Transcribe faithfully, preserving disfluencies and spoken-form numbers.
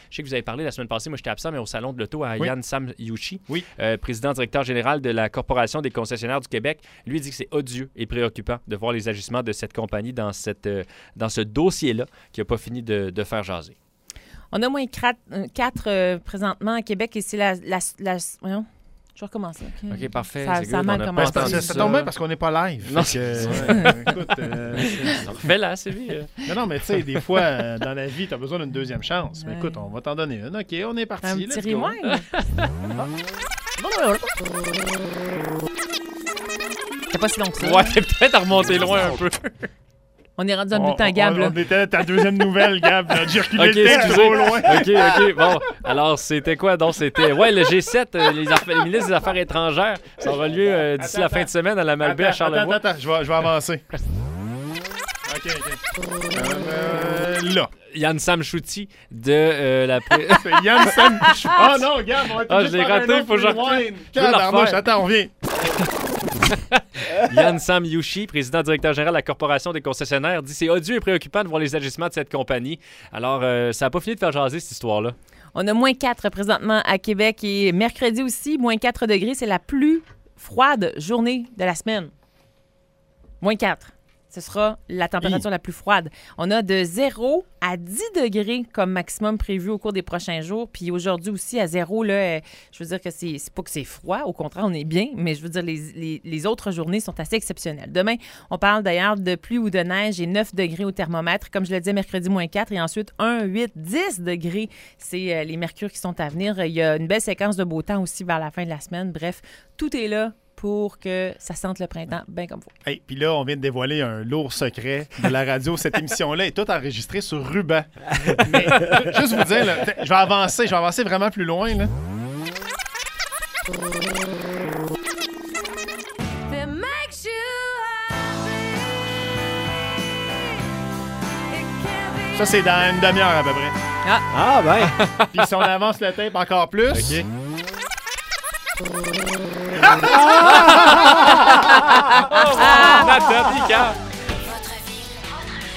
Je sais que vous avez parlé la semaine passée, moi j'étais absent, mais au salon de l'auto à oui. Yann Sam Youchi, oui. euh, président directeur général de la Corporation des concessionnaires du Québec. Lui, il dit que c'est odieux et préoccupant de voir les agissements de cette compagnie dans, cette, euh, dans ce dossier-là qui n'a pas fini de, de faire jaser. On a moins quatre euh, présentement à Québec et c'est la... la, la voyons. Je vais recommencer. OK, OK, parfait. Ça, ça a mal commencé. Ben, ça, ça tombe bien parce qu'on n'est pas live. Non, que, euh, écoute, euh, refais-la, c'est lui. Euh. Non, non, mais tu sais, des fois, euh, dans la vie, tu as besoin d'une deuxième chance. Ouais. Mais écoute, on va t'en donner une. OK, on est parti. Un petit rewind. C'est pas si long que ça. Ouais, t'es peut-être à remonter loin un peu. On est rendu dans le bulletin, Gab. On, on, on était à ta deuxième nouvelle, Gab. J'ai reculé okay, le texte trop loin. OK, OK. Bon, alors, c'était quoi? Donc, c'était... Ouais, le G sept, euh, les, affaires, les ministres des Affaires étrangères. Ça aura lieu euh, d'ici attends, la fin de semaine à la Malbaie à Charlevoix. Attends, attends, je vais, je vais avancer. OK, OK. Euh, là. Yann Sam Chouti de euh, la... C'est Yann Sam Chouti. Oh non, Gab, on va Ah, je l'ai raté, il faut que je revienne. Attends, on revient. Yann Sam Youchi, président directeur général de la Corporation des concessionnaires, dit c'est odieux et préoccupant de voir les agissements de cette compagnie. Alors, euh, ça n'a pas fini de faire jaser cette histoire-là. On a moins quatre présentement à Québec et mercredi aussi, moins quatre degrés. C'est la plus froide journée de la semaine. Moins quatre. Ce sera la température oui. la plus froide. On a de zéro à dix degrés comme maximum prévu au cours des prochains jours. Puis aujourd'hui aussi, à zéro, là, je veux dire que c'est, c'est pas que c'est froid. Au contraire, on est bien. Mais je veux dire, les, les, les autres journées sont assez exceptionnelles. Demain, on parle d'ailleurs de pluie ou de neige et neuf degrés au thermomètre. Comme je le disais, mercredi, moins quatre. Et ensuite, un, huit, dix degrés. C'est euh, les mercures qui sont à venir. Il y a une belle séquence de beau temps aussi vers la fin de la semaine. Bref, tout est là pour que ça sente le printemps bien comme il faut. Hey, puis là, on vient de dévoiler un lourd secret de la radio. Cette émission-là est toute enregistrée sur ruban. Mais juste vous dire, là, je vais avancer, je vais avancer vraiment plus loin. Là. Ça, c'est dans une demi-heure à peu près. Ah, ah ben! Puis si on avance le tape encore plus... OK. Ah! Ah!